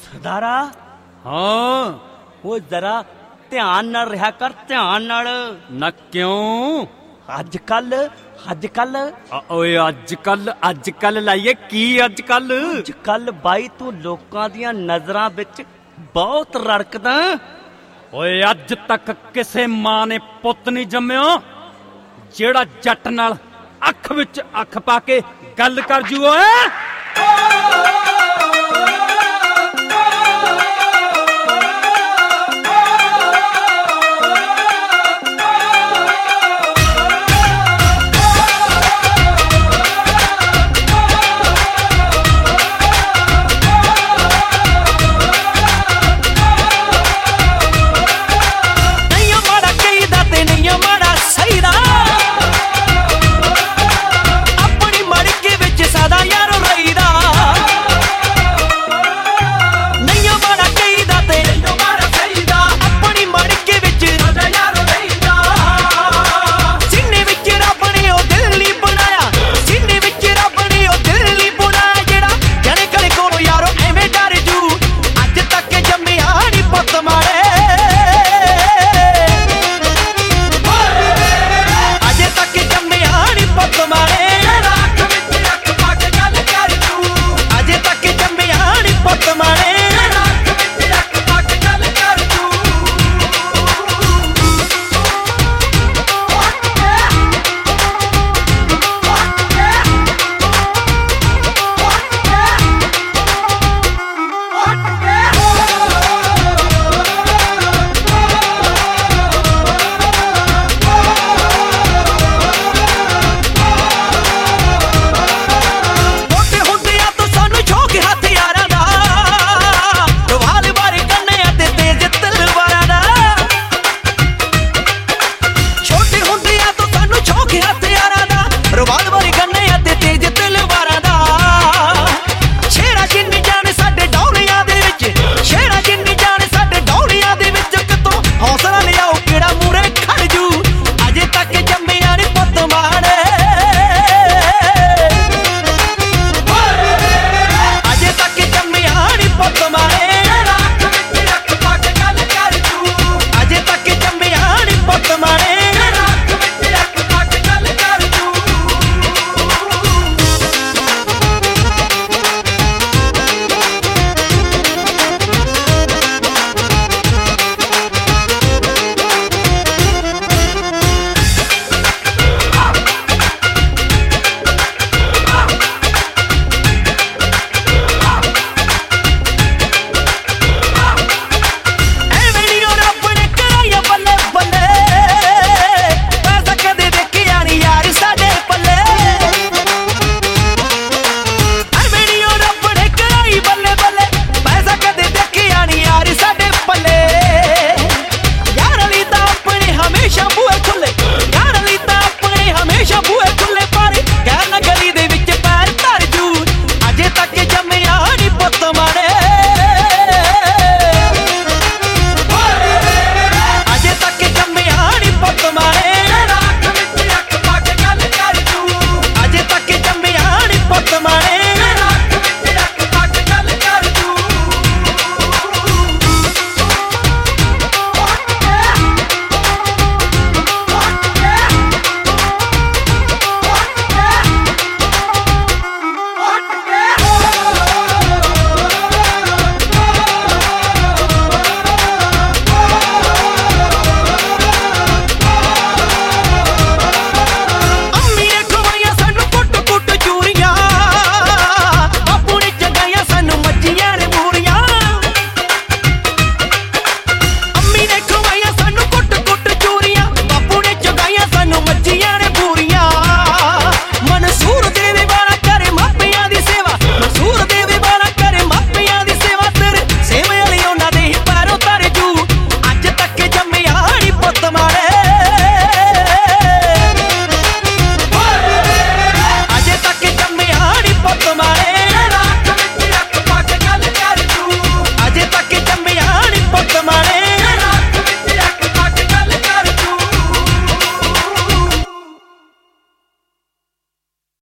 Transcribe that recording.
ਸਰਦਾਰਾ ਹਾਂ ਉਹ ਜ਼ਰਾ ਧਿਆਨ ਨਾਲ ਰਿਹਾ ਕਰ, ਧਿਆਨ ਨਾਲ। ਨਾ ਕਿਉਂ? ਅੱਜ ਕੱਲ ਓਏ ਅੱਜ ਕੱਲ ਲਾਈਏ ਕੀ? ਅੱਜ ਕੱਲ ਬਾਈ ਤੂੰ ਲੋਕਾਂ ਦੀਆਂ ਨਜ਼ਰਾਂ ਵਿੱਚ ਬਹੁਤ ਰੜਕਦਾ। ਓਏ ਅੱਜ ਤੱਕ ਕਿਸੇ ਮਾਂ ਨੇ ਪੁੱਤ ਨਹੀਂ ਜੰਮਿਆ ਜਿਹੜਾ ਜੱਟ ਨਾਲ ਅੱਖ ਵਿੱਚ ਅੱਖ ਪਾ ਕੇ ਗੱਲ ਕਰ ਜੂ। ਓਏ